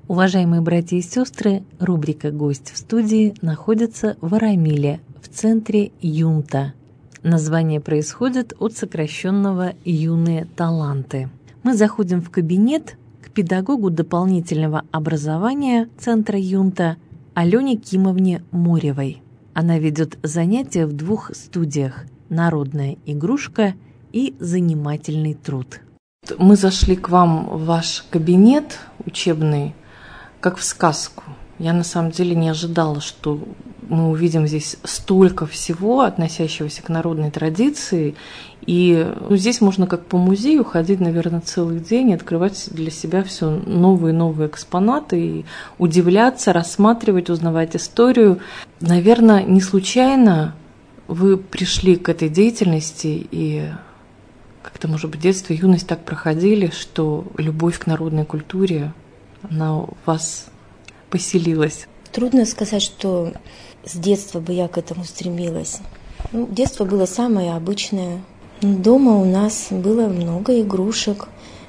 Уважаемые братья и сестры, рубрика «Гость в студии» находится в Арамиле, в центре Юнта. Название происходит от сокращенного «Юные таланты». Мы заходим в кабинет к педагогу дополнительного образования центра Юнта Алене Кимовне Моревой. Она ведет занятия в 2 студиях «Народная игрушка» и «Занимательный труд». Мы зашли к вам в ваш кабинет учебный, как в сказку. Я на самом деле не ожидала, что мы увидим здесь столько всего, относящегося к народной традиции. И здесь можно как по музею ходить, наверное, целый день и открывать для себя все новые и новые экспонаты, и удивляться, рассматривать, узнавать историю. Наверное, не случайно вы пришли к этой деятельности, и как-то, может быть, детство и юность так проходили, что любовь к народной культуре, она у вас поселилась. Трудно сказать, что с детства бы я к этому стремилась. Детство было самое обычное. Дома у нас было много игрушек,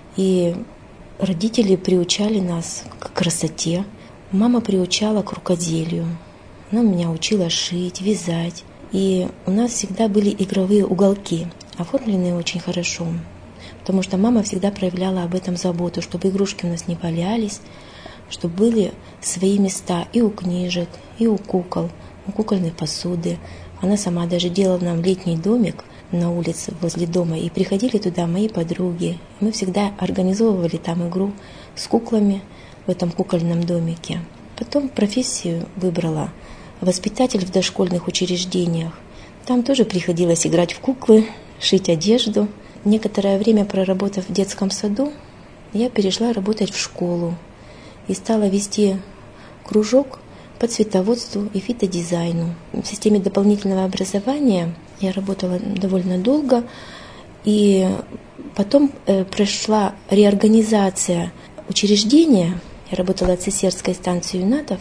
и родители приучали нас к красоте. Мама приучала к рукоделию. Она меня учила шить, вязать. И у нас всегда были игровые уголки, оформленные очень хорошо. Потому что мама всегда проявляла об этом заботу, чтобы игрушки у нас не валялись, чтобы были свои места и у книжек, и у кукол, у кукольной посуды. Она сама даже делала нам летний домик на улице возле дома, и приходили туда мои подруги. Мы всегда организовывали там игру с куклами в этом кукольном домике. Потом профессию выбрала воспитатель в дошкольных учреждениях. Там тоже приходилось играть в куклы, шить одежду. Некоторое время проработав в детском саду, я перешла работать в школу и стала вести кружок по цветоводству и фитодизайну. В системе дополнительного образования я работала довольно долго, и потом прошла реорганизация учреждения. Я работала в Цесерской станции юнатов,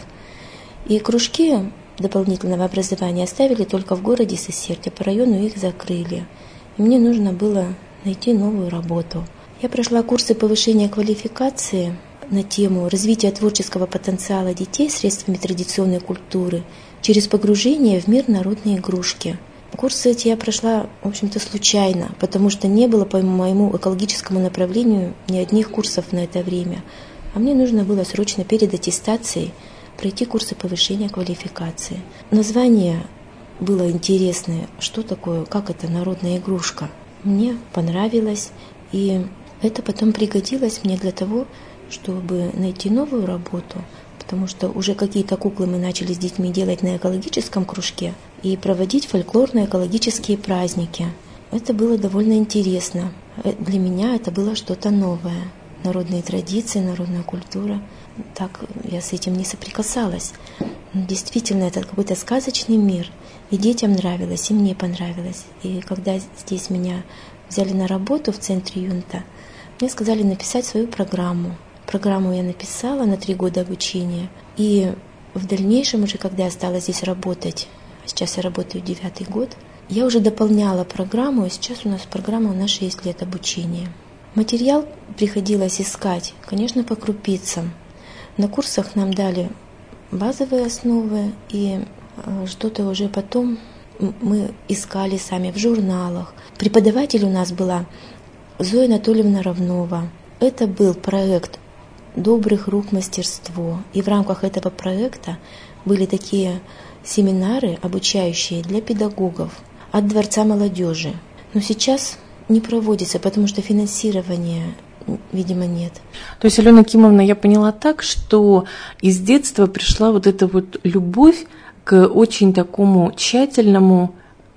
и кружки дополнительного образования оставили только в городе Сесерте, по району их закрыли. И мне нужно было найти новую работу. Я прошла курсы повышения квалификации на тему развития творческого потенциала детей средствами традиционной культуры через погружение в мир народной игрушки. Курсы эти я прошла, в общем-то, случайно, потому что не было по моему экологическому направлению ни одних курсов на это время. А мне нужно было срочно перед аттестацией пройти курсы повышения квалификации. Название было интересное. Что такое, как это народная игрушка? Мне понравилось, и это потом пригодилось мне для того, чтобы найти новую работу, потому что уже какие-то куклы мы начали с детьми делать на экологическом кружке и проводить фольклорно-экологические праздники. Это было довольно интересно. Для меня это было что-то новое. Народные традиции, народная культура. Так я с этим не соприкасалась. Но действительно, это какой-то сказочный мир. И детям нравилось, и мне понравилось. И когда здесь меня взяли на работу в центре Юнта, мне сказали написать свою программу. Программу я написала на 3 года обучения. И в дальнейшем, уже когда я стала здесь работать, сейчас я работаю 9-й год, я уже дополняла программу, и сейчас у нас программа на 6 лет обучения. Материал приходилось искать, конечно, по крупицам. На курсах нам дали базовые основы, и что-то уже потом мы искали сами в журналах. Преподаватель у нас была Зоя Анатольевна Равнова. Это был проект «Добрых рук мастерство». И в рамках этого проекта были такие семинары, обучающие для педагогов от Дворца молодежи. Но сейчас не проводится, потому что финансирования, видимо, нет. То есть, Алена Кимовна, я поняла так, что из детства пришла вот эта вот любовь к очень такому тщательному,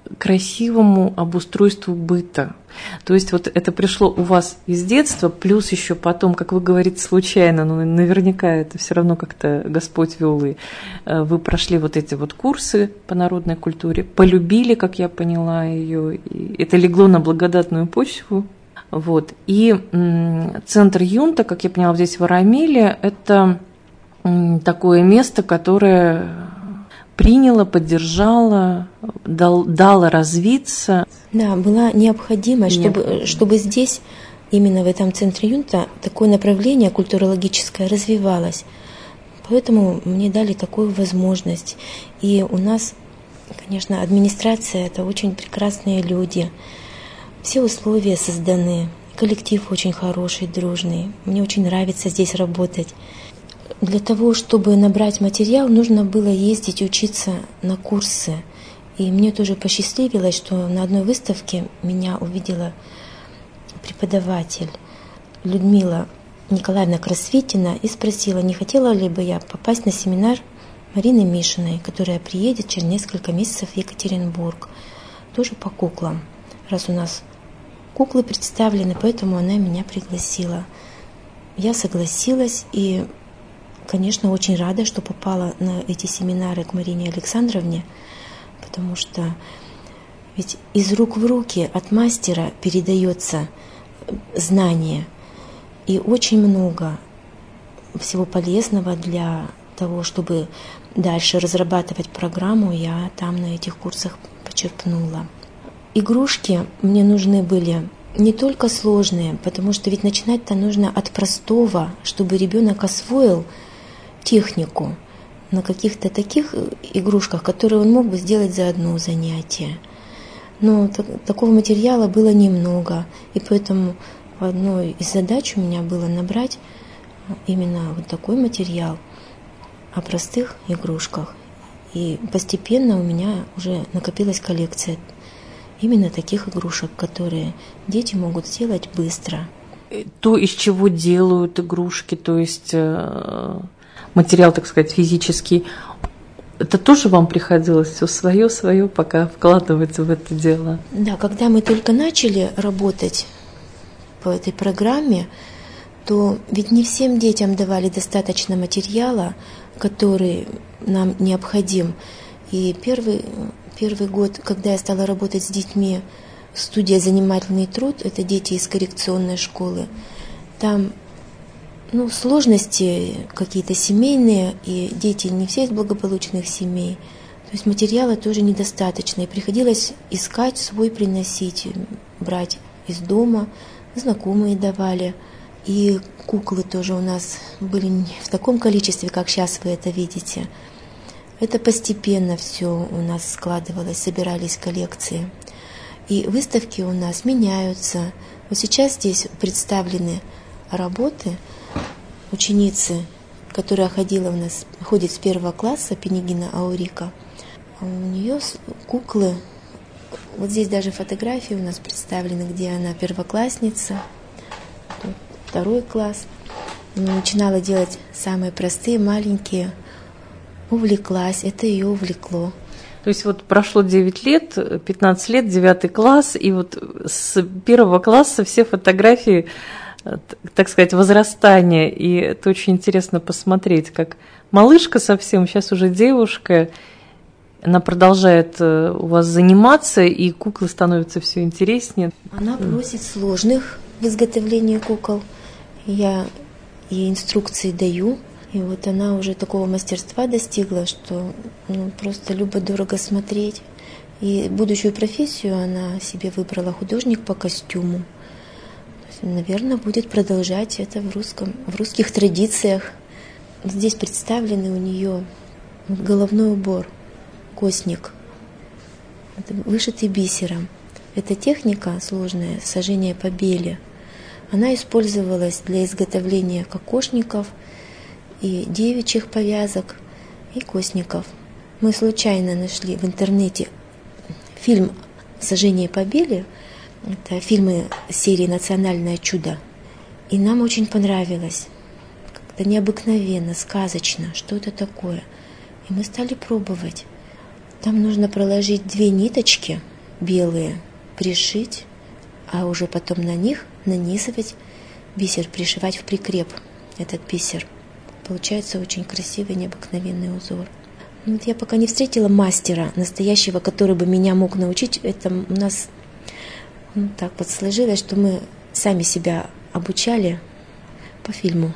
красивому обустройству быта. То есть вот это пришло у вас из детства, плюс еще потом, как вы говорите, случайно, но наверняка это все равно как-то Господь вел, и вы прошли вот эти вот курсы по народной культуре, полюбили, как я поняла, ее, и это легло на благодатную почву. Вот. И центр Юнта, как я поняла, здесь в Арамиле, это такое место, которое приняла, поддержала, дала развиться. Да, была необходимость, чтобы здесь именно в этом центре Юнта такое направление культурологическое развивалось. Поэтому мне дали такую возможность. И у нас, конечно, администрация – это очень прекрасные люди. Все условия созданы. Коллектив очень хороший, дружный. Мне очень нравится здесь работать. Для того, чтобы набрать материал, нужно было ездить учиться на курсы. И мне тоже посчастливилось, что на одной выставке меня увидела преподаватель Людмила Николаевна Красветина и спросила, не хотела ли бы я попасть на семинар Марины Мишиной, которая приедет через несколько месяцев в Екатеринбург, тоже по куклам. Раз у нас куклы представлены, поэтому она меня пригласила. Я согласилась и, конечно, очень рада, что попала на эти семинары к Марине Александровне, потому что ведь из рук в руки от мастера передается знание. И очень много всего полезного для того, чтобы дальше разрабатывать программу, я там на этих курсах почерпнула. Игрушки мне нужны были не только сложные, потому что ведь начинать-то нужно от простого, чтобы ребенок освоил технику на каких-то таких игрушках, которые он мог бы сделать за одно занятие. Но такого материала было немного, и поэтому одной из задач у меня было набрать именно вот такой материал о простых игрушках. И постепенно у меня уже накопилась коллекция именно таких игрушек, которые дети могут сделать быстро. То, из чего делают игрушки, то есть материал, так сказать, физический, это тоже вам приходилось все свое пока вкладывать в это дело? Да, когда мы только начали работать по этой программе, то ведь не всем детям давали достаточно материала, который нам необходим. И первый год, когда я стала работать с детьми, студия «Занимательный труд», это дети из коррекционной школы, там сложности какие-то семейные, и дети не все из благополучных семей. То есть материала тоже недостаточно, и приходилось искать свой, приносить, брать из дома, знакомые давали. И куклы тоже у нас были не в таком количестве, как сейчас вы это видите. Это постепенно все у нас складывалось, собирались коллекции. И выставки у нас меняются. Вот сейчас здесь представлены работы ученицы, которая ходит с 1 класса, Пенегина Аурика. У нее куклы, вот здесь даже фотографии у нас представлены, где она первоклассница, 2 класс. Она начинала делать самые простые, маленькие, увлеклась, это ее увлекло. То есть вот прошло 9 лет, 15 лет, 9 класс, и вот с 1 класса все фотографии, так сказать, возрастания, и это очень интересно посмотреть, как малышка совсем, сейчас уже девушка, она продолжает у вас заниматься, и куклы становятся все интереснее. Она просит сложных в изготовлении кукол, я ей инструкции даю, и вот она уже такого мастерства достигла, что просто любо-дорого смотреть. И будущую профессию она себе выбрала художник по костюму. Наверное, будет продолжать это в русских традициях. Здесь представлены у нее головной убор, косник, это вышитый бисером. Эта техника сложная, сожжение по беле, она использовалась для изготовления кокошников и девичьих повязок, и косников. Мы случайно нашли в интернете фильм «Сожжение по беле». Это фильмы серии «Национальное чудо». И нам очень понравилось. Как-то необыкновенно, сказочно, что это такое. И мы стали пробовать. Там нужно проложить 2 ниточки белые, пришить, а уже потом на них нанизывать бисер, пришивать в прикреп этот бисер. Получается очень красивый, необыкновенный узор. Вот я пока не встретила мастера настоящего, который бы меня мог научить. Это у нас так вот сложилось, что мы сами себя обучали по фильму.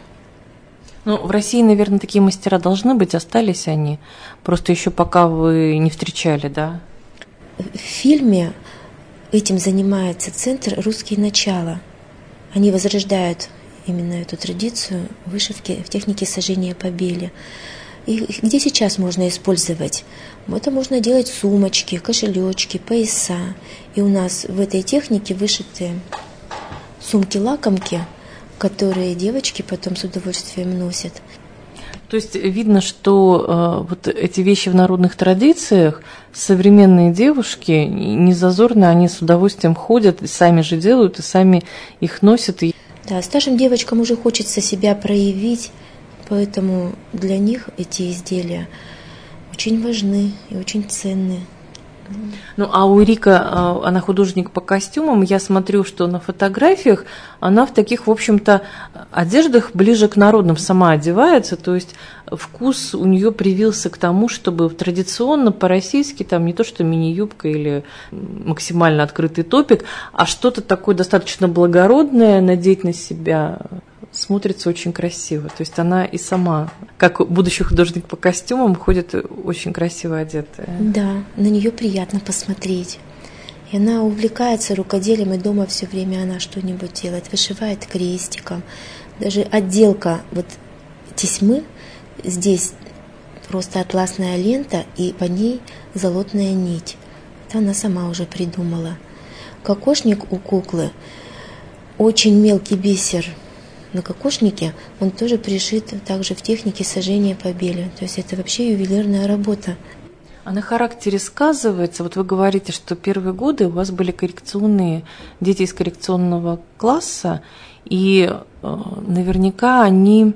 В России, наверное, такие мастера должны быть, остались они. Просто еще пока вы не встречали, да? В фильме этим занимается центр «Русские начала». Они возрождают именно эту традицию вышивки в технике сожжения побеля. И где сейчас можно использовать? Это можно делать сумочки, кошелечки, пояса. И у нас в этой технике вышиты сумки-лакомки, которые девочки потом с удовольствием носят. То есть видно, что вот эти вещи в народных традициях современные девушки не зазорно, они с удовольствием ходят, и сами же делают, и сами их носят. Да, старшим девочкам уже хочется себя проявить, поэтому для них эти изделия очень важны и очень ценны. Ну, а у Рика, она художник по костюмам, я смотрю, что на фотографиях она в таких, в общем-то, одеждах ближе к народным сама одевается, то есть вкус у нее привился к тому, чтобы традиционно по-российски, там не то что мини-юбка или максимально открытый топик, а что-то такое достаточно благородное надеть на себя, смотрится очень красиво. То есть она и сама, как будущий художник по костюмам, ходит очень красиво одетая. Да, на нее приятно посмотреть. И она увлекается рукоделием, и дома все время она что-нибудь делает, вышивает крестиком. Даже отделка вот тесьмы, здесь просто атласная лента, и по ней золотная нить. Это она сама уже придумала. Кокошник у куклы очень мелкий бисер. На кокошнике он тоже пришит также в технике сожжения побеля. То есть это вообще ювелирная работа. А на характере сказывается, вот вы говорите, что первые годы у вас были коррекционные, дети из коррекционного класса, и наверняка они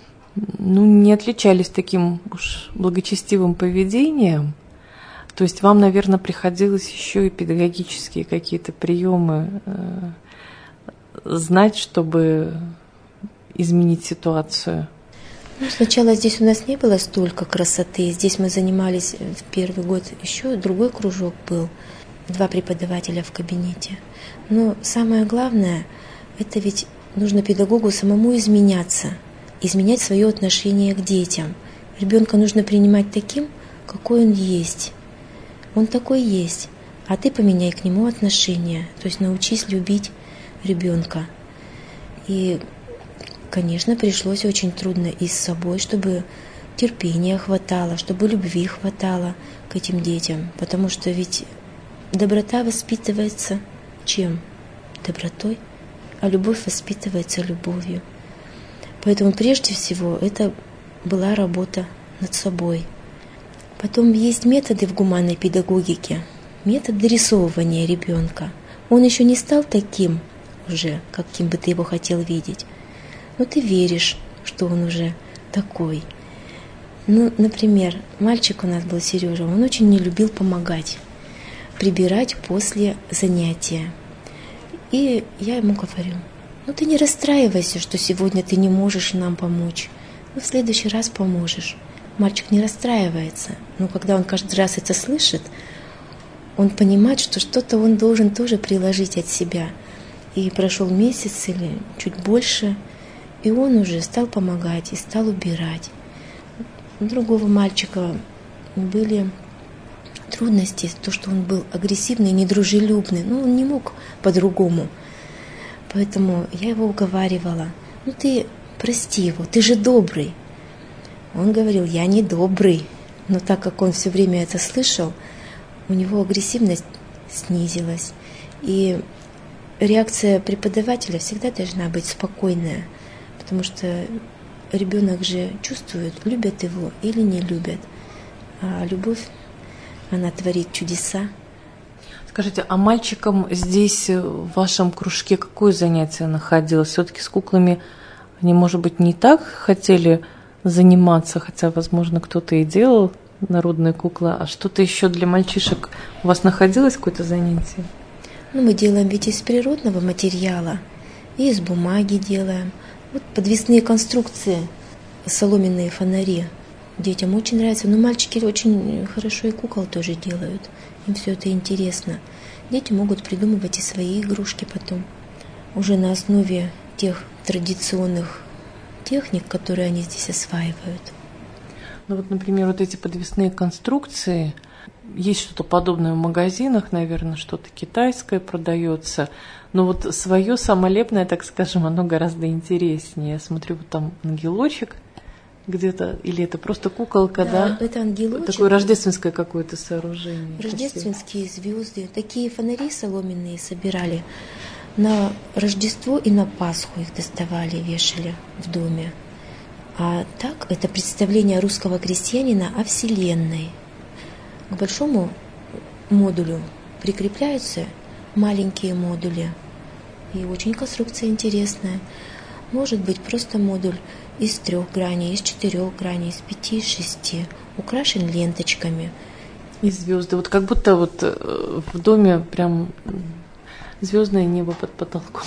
не отличались таким уж благочестивым поведением. То есть вам, наверное, приходилось еще и педагогические какие-то приемы знать, чтобы изменить ситуацию? Сначала здесь у нас не было столько красоты. Здесь мы занимались в первый год, еще другой кружок был, 2 преподавателя в кабинете. Но самое главное, это ведь нужно педагогу самому изменяться, изменять свое отношение к детям. Ребенка нужно принимать таким, какой он есть. Он такой есть, а ты поменяй к нему отношение, то есть научись любить ребенка. И конечно, пришлось очень трудно и с собой, чтобы терпения хватало, чтобы любви хватало к этим детям. Потому что ведь доброта воспитывается чем? Добротой. А любовь воспитывается любовью. Поэтому прежде всего это была работа над собой. Потом есть методы в гуманной педагогике. Метод дорисовывания ребенка. Он еще не стал таким уже, каким бы ты его хотел видеть. Но ты веришь, что он уже такой. Например, мальчик у нас был, Сережа, он очень не любил помогать, прибирать после занятия. И я ему говорю, ты не расстраивайся, что сегодня ты не можешь нам помочь. В следующий раз поможешь. Мальчик не расстраивается. Но когда он каждый раз это слышит, он понимает, что что-то он должен тоже приложить от себя. И прошел месяц или чуть больше, и он уже стал помогать и стал убирать. У другого мальчика были трудности, то, что он был агрессивный, недружелюбный. Он не мог по-другому. Поэтому я его уговаривала. Ты прости его, ты же добрый. Он говорил, я не добрый. Но так как он все время это слышал, у него агрессивность снизилась. И реакция преподавателя всегда должна быть спокойная. Потому что ребенок же чувствует, любят его или не любят. А любовь, она творит чудеса. Скажите, а мальчикам здесь, в вашем кружке, какое занятие находилось? Все-таки с куклами они, может быть, не так хотели заниматься, хотя, возможно, кто-то и делал народные куклы. А что-то еще для мальчишек у вас находилось, какое-то занятие? Мы делаем ведь из природного материала, и из бумаги делаем. Подвесные конструкции, соломенные фонари. Детям очень нравится. Но мальчики очень хорошо и кукол тоже делают. Им все это интересно. Дети могут придумывать и свои игрушки потом. Уже на основе тех традиционных техник, которые они здесь осваивают. Например, эти подвесные конструкции, есть что-то подобное в магазинах, наверное, что-то китайское продается. Но вот свое самолепное, так скажем, оно гораздо интереснее. Я смотрю, вот там ангелочек где-то, или это просто куколка, да? Это ангелочек. Такое рождественское какое-то сооружение. Рождественские звезды. Такие фонари соломенные собирали. На Рождество и на Пасху их доставали, вешали в доме. А так, это представление русского крестьянина о Вселенной. К большому модулю прикрепляются маленькие модули. И очень конструкция интересная. Может быть просто модуль из 3 граней, из 4 граней, из 5, из 6, украшен ленточками. И звезды. Вот как будто вот в доме прям звездное небо под потолком.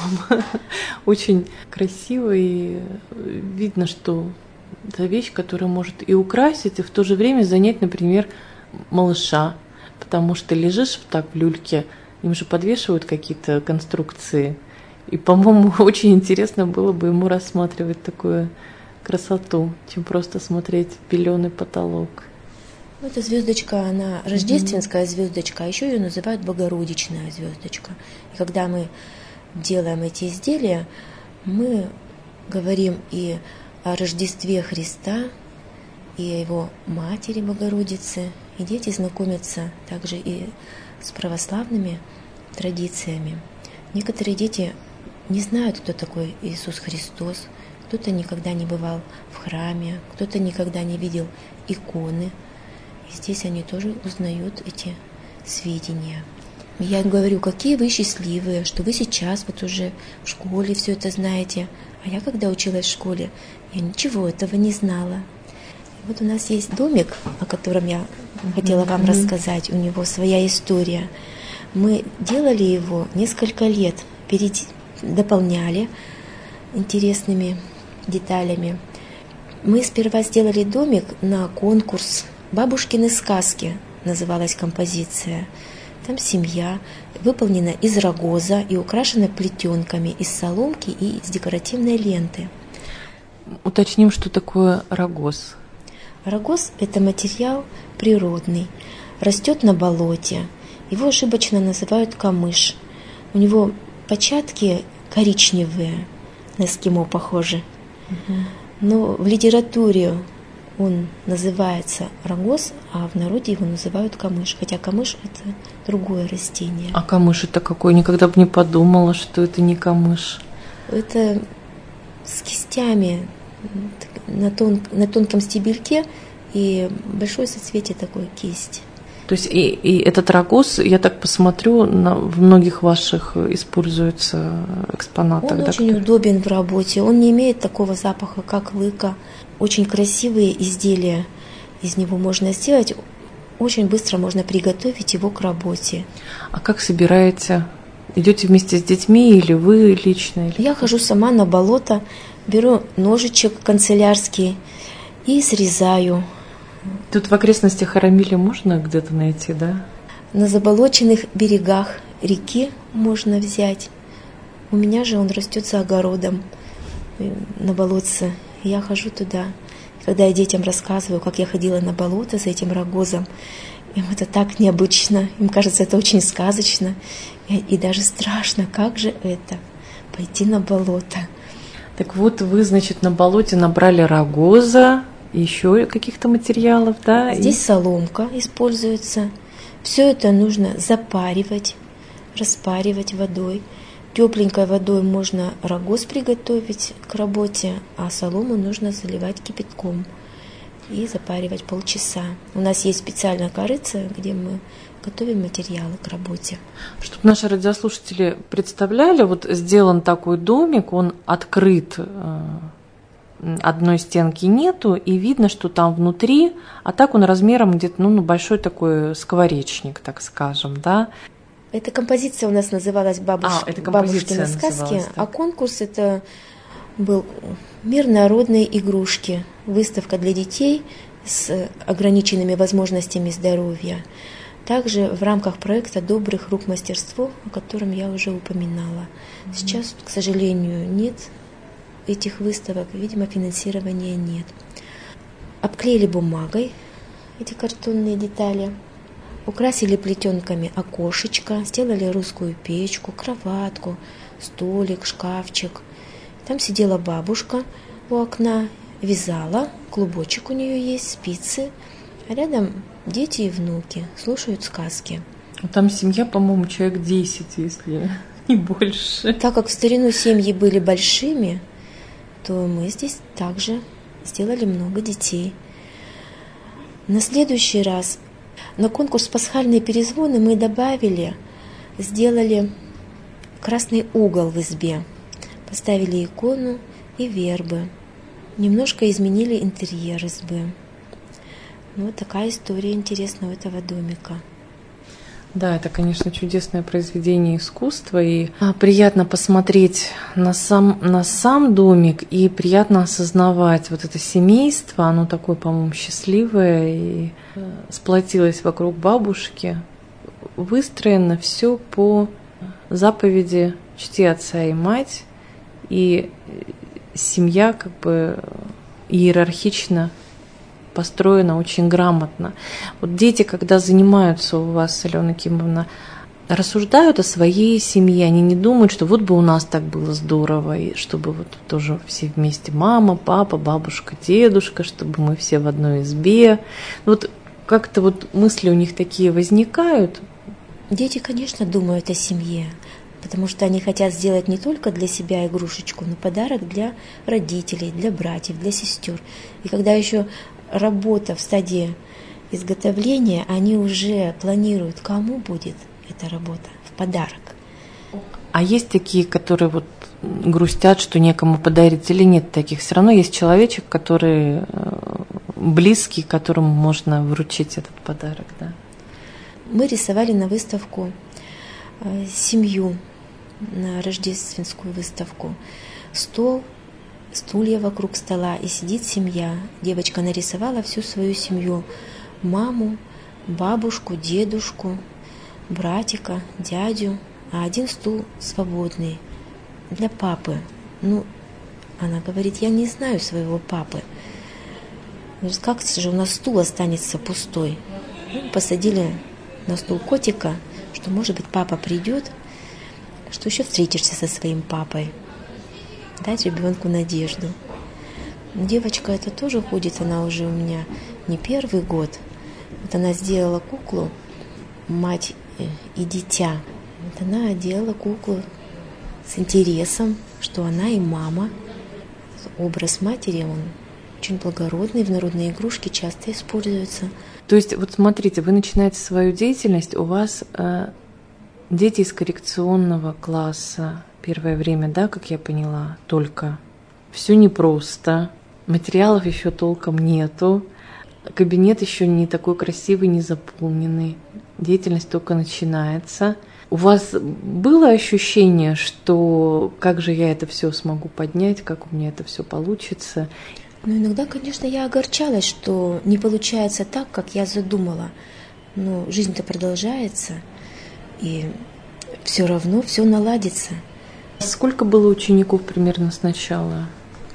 Очень красиво, и видно, что это вещь, которая может и украсить, и в то же время занять, например, малыша. Потому что лежишь так в люльке, им же подвешивают какие-то конструкции. И, по-моему, очень интересно было бы ему рассматривать такую красоту, чем просто смотреть в беленый потолок. Эта звездочка, она рождественская звездочка, а еще ее называют Богородичная звездочка. И когда мы делаем эти изделия, мы говорим и о Рождестве Христа, и о его матери Богородице, и дети знакомятся также и с православными традициями. Некоторые дети не знают, кто такой Иисус Христос, кто-то никогда не бывал в храме, кто-то никогда не видел иконы. И здесь они тоже узнают эти сведения. Я им говорю, какие вы счастливые, что вы сейчас вот уже в школе все это знаете. А я, когда училась в школе, я ничего этого не знала. И вот у нас есть домик, о котором я хотела вам рассказать. У него своя история. Мы делали его несколько лет, дополняли интересными деталями. Мы сперва сделали домик на конкурс «Бабушкины сказки», называлась композиция. Там семья выполнена из рогоза и украшена плетенками из соломки и из декоративной ленты. Уточним, что такое рогоз. Рогоз – это материал природный, растет на болоте. Его ошибочно называют камыш. У него початки коричневые, на эскимо похожи. Но в литературе он называется рогоз, а в народе его называют камыш. Хотя камыш – это другое растение. А камыш это какой? Никогда бы не подумала, что это не камыш. Это с кистями на тонком стебельке и большое соцветие такой кисть. То есть и этот рогоз, я так посмотрю, в многих ваших используется экспонатах. Он да, очень удобен в работе, он не имеет такого запаха, как лыка. Очень красивые изделия из него можно сделать, очень быстро можно приготовить его к работе. А как собираете? Идете вместе с детьми или вы лично? Или я хожу сама на болото, беру ножичек канцелярский и срезаю. Тут в окрестностях Арамили можно где-то найти, да? На заболоченных берегах реки можно взять. У меня же он растет за огородом на болотце. Я хожу туда. Когда я детям рассказываю, как я ходила на болото за этим рогозом, им это так необычно, им кажется это очень сказочно и даже страшно. Как же это? Пойти на болото. Так вот, вы, значит, на болоте набрали рогоза, еще каких-то материалов, да? Здесь соломка используется. Все это нужно запаривать, распаривать водой. Тепленькой водой можно рогоз приготовить к работе, а солому нужно заливать кипятком и запаривать полчаса. У нас есть специальная корыца, где мы готовим материалы к работе. Чтобы наши радиослушатели представляли, вот сделан такой домик, он открыт, одной стенки нету, и видно, что там внутри, а так он размером где-то большой такой скворечник, так скажем, да. Эта композиция у нас называлась «Бабушкины сказки», а конкурс это был «Мир народной игрушки», выставка для детей с ограниченными возможностями здоровья. Также в рамках проекта «Добрых рук мастерство», о котором я уже упоминала. Сейчас, к сожалению, нет этих выставок, видимо, финансирования нет. Обклеили бумагой эти картонные детали. Украсили плетенками окошечко, сделали русскую печку, кроватку, столик, шкафчик. Там сидела бабушка у окна, вязала, клубочек у нее есть, спицы. А рядом дети и внуки слушают сказки. Там семья, по-моему, человек 10, если не больше. Так как в старину семьи были большими, то мы здесь также сделали много детей. На следующий раз на конкурс «Пасхальные перезвоны» мы сделали красный угол в избе, поставили икону и вербы, немножко изменили интерьер избы. Вот такая история интересная у этого домика. Да, это, конечно, чудесное произведение искусства, и приятно посмотреть на сам домик, и приятно осознавать вот это семейство, оно такое, по-моему, счастливое, и сплотилось вокруг бабушки. Выстроено все по заповеди «Чти отца и мать», и семья как бы иерархично построена очень грамотно. Вот дети, когда занимаются у вас, Алена Кимовна, рассуждают о своей семье, они не думают, что вот бы у нас так было здорово, и чтобы вот тоже все вместе мама, папа, бабушка, дедушка, чтобы мы все в одной избе. Вот как-то вот мысли у них такие возникают. Дети, конечно, думают о семье, потому что они хотят сделать не только для себя игрушечку, но подарок для родителей, для братьев, для сестер. И когда еще работа в стадии изготовления, они уже планируют, кому будет эта работа в подарок. А есть такие, которые вот грустят, что некому подарить, или нет таких? Все равно есть человечек, который близкий, которому можно вручить этот подарок, да? Мы рисовали на выставку семью, на рождественскую выставку. Стол, стулья вокруг стола, и сидит семья. Девочка нарисовала всю свою семью. Маму, бабушку, дедушку, братика, дядю, а один стул свободный для папы. Она говорит, я не знаю своего папы. Говорит, как же у нас стул останется пустой? Посадили на стул котика, что, может быть, папа придет, что еще встретишься со своим папой. Дать ребенку надежду. Девочка эта тоже ходит, она уже у меня не первый год. Вот она сделала куклу «Мать и дитя». Вот она делала куклу с интересом, что она и мама. Образ матери, он очень благородный, в народной игрушке часто используется. То есть, вот смотрите, вы начинаете свою деятельность, у вас дети из коррекционного класса, первое время, да, как я поняла, только. Все непросто, материалов еще толком нету, кабинет еще не такой красивый, не заполненный, деятельность только начинается. У вас было ощущение, что как же я это все смогу поднять, как у меня это все получится? Иногда, конечно, я огорчалась, что не получается так, как я задумала. Но жизнь-то продолжается, и все равно все наладится. Сколько было учеников примерно сначала?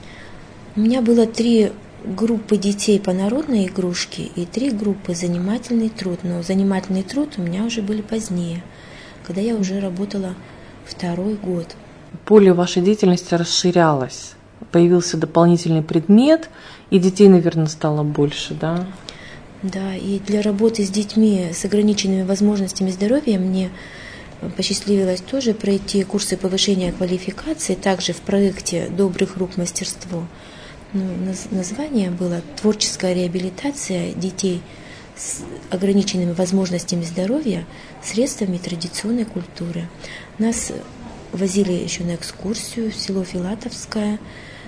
У меня было 3 группы детей по народной игрушке и 3 группы занимательный труд. Но занимательный труд у меня уже были позднее, когда я уже работала 2-й год. Поле вашей деятельности расширялось. Появился дополнительный предмет, и детей, наверное, стало больше, да? Да, и для работы с детьми с ограниченными возможностями здоровья мне посчастливилось тоже пройти курсы повышения квалификации, также в проекте «Добрых рук мастерство». Название было «Творческая реабилитация детей с ограниченными возможностями здоровья средствами традиционной культуры». Нас возили еще на экскурсию в село Филатовское,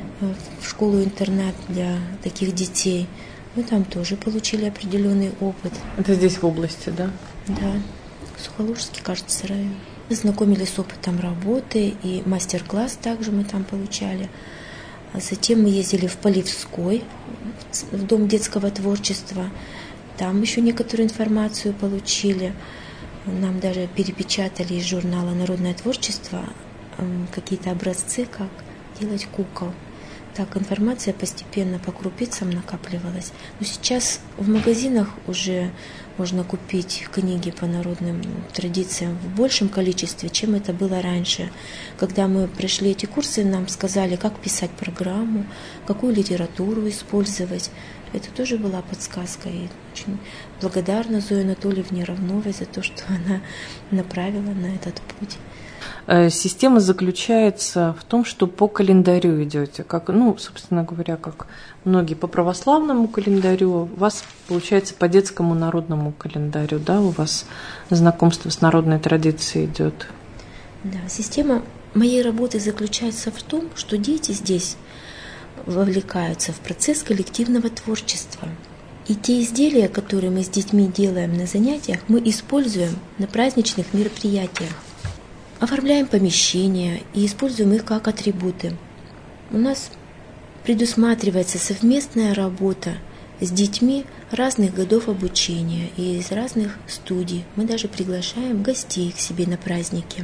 в школу-интернат для таких детей. Мы там тоже получили определенный опыт. Это здесь в области, да? Да, Сухолужский, кажется, район. Знакомились с опытом работы, и мастер-класс также мы там получали. А затем мы ездили в Полевской, в Дом детского творчества. Там еще некоторую информацию получили. Нам даже перепечатали из журнала «Народное творчество» какие-то образцы, как делать кукол. так информация постепенно по крупицам накапливалась. Но сейчас в магазинах уже можно купить книги по народным традициям в большем количестве, чем это было раньше. Когда мы прошли эти курсы, нам сказали, как писать программу, какую литературу использовать. Это тоже была подсказка. И очень благодарна Зое Анатольевне Равновой за то, что она направила на этот путь. Система заключается в том, что по календарю идете, как, собственно говоря, как многие по православному календарю, у вас получается по детскому народному календарю, да, у вас знакомство с народной традицией идет. Да, система моей работы заключается в том, что дети здесь вовлекаются в процесс коллективного творчества. И те изделия, которые мы с детьми делаем на занятиях, мы используем на праздничных мероприятиях. Оформляем помещения и используем их как атрибуты. У нас предусматривается совместная работа с детьми разных годов обучения и из разных студий. Мы даже приглашаем гостей к себе на праздники.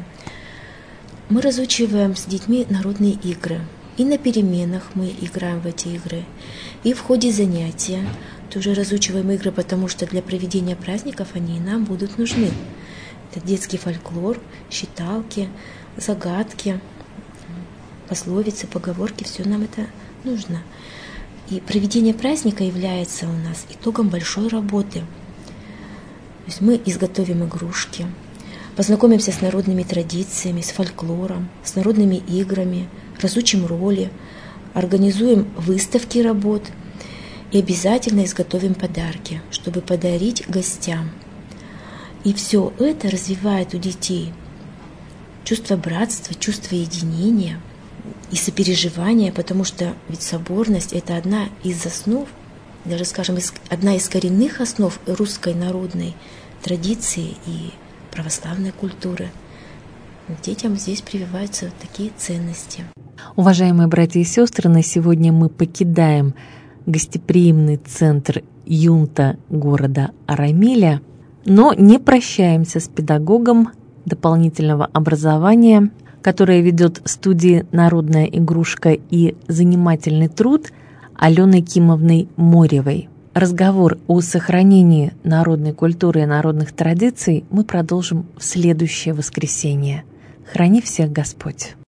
Мы разучиваем с детьми народные игры. И на переменах мы играем в эти игры. И в ходе занятия тоже разучиваем игры, потому что для проведения праздников они нам будут нужны. Это детский фольклор, считалки, загадки, пословицы, поговорки, все нам это нужно. И проведение праздника является у нас итогом большой работы. То есть мы изготовим игрушки, познакомимся с народными традициями, с фольклором, с народными играми, разучим роли, организуем выставки работ и обязательно изготовим подарки, чтобы подарить гостям. И все это развивает у детей чувство братства, чувство единения и сопереживания, потому что ведь соборность – это одна из основ, даже, скажем, одна из коренных основ русской народной традиции и православной культуры. Детям здесь прививаются такие ценности. Уважаемые братья и сестры, на сегодня мы покидаем гостеприимный центр Юнта города Арамиля, но не прощаемся с педагогом дополнительного образования, которое ведет студии «Народная игрушка» и «Занимательный труд» Аленой Кимовной Моревой. Разговор о сохранении народной культуры и народных традиций мы продолжим в следующее воскресенье. Храни всех Господь!